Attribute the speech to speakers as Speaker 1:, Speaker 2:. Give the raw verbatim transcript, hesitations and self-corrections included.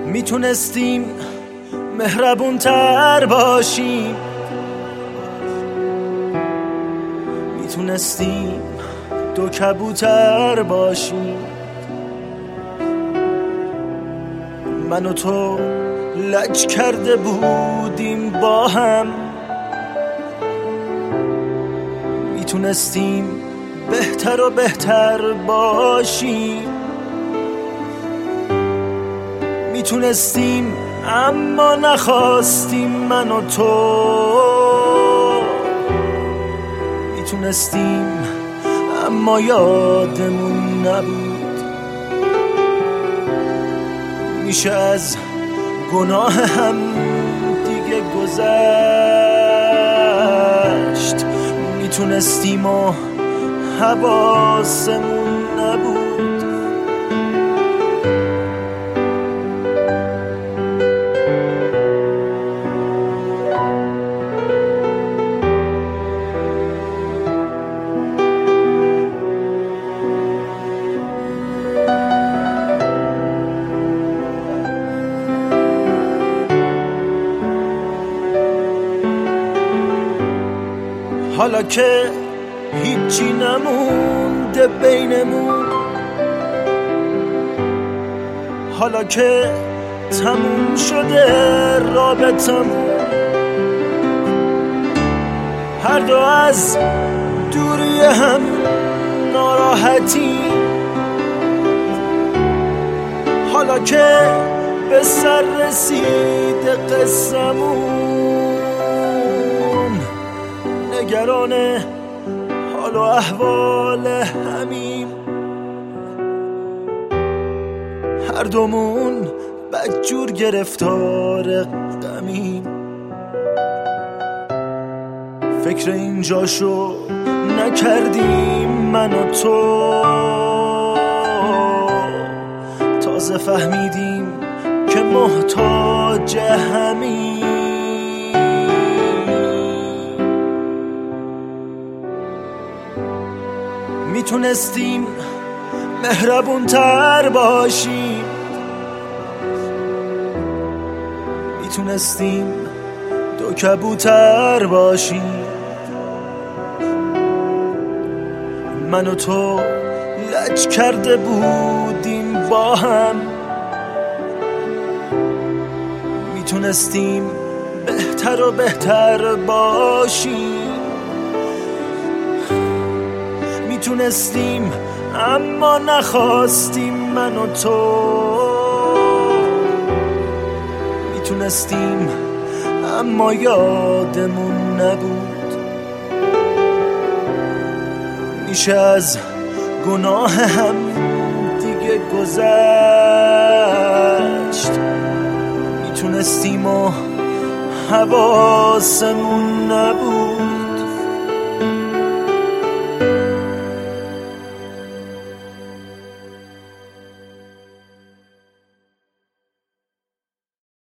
Speaker 1: میتونستیم مهربون تر باشیم، میتونستیم دو کبوتر باشیم. من و تو لج کرده بودیم با هم، میتونستیم بهتر و بهتر باشیم. میتونستیم اما نخواستیم من و تو، میتونستیم اما یادمون نبود. میشه از گناه هم دیگه گذشت، میتونستیم و حواسمون نبود. حالا که هیچی نمونده بینمون، حالا که تموم شده رابطمون، هر دو از دوری هم ناراحتی، حالا که به سر رسید قصمون، نگران حال و احوال همیم. هر دومون بدجور گرفتار غمیم. فکر اینجاشو نکردیم من و تو، تازه فهمیدیم که محتاج همیم. میتونستیم مهربون تر باشیم، میتونستیم دو کبوتر باشیم. من و تو لج کرده بودیم با هم، میتونستیم بهتر و بهتر باشیم. میتونستیم اما نخواستیم من و تو، میتونستیم اما یادمون نبود. میشه از گناه هم دیگه گذشت، میتونستیم و حواسمون نبود.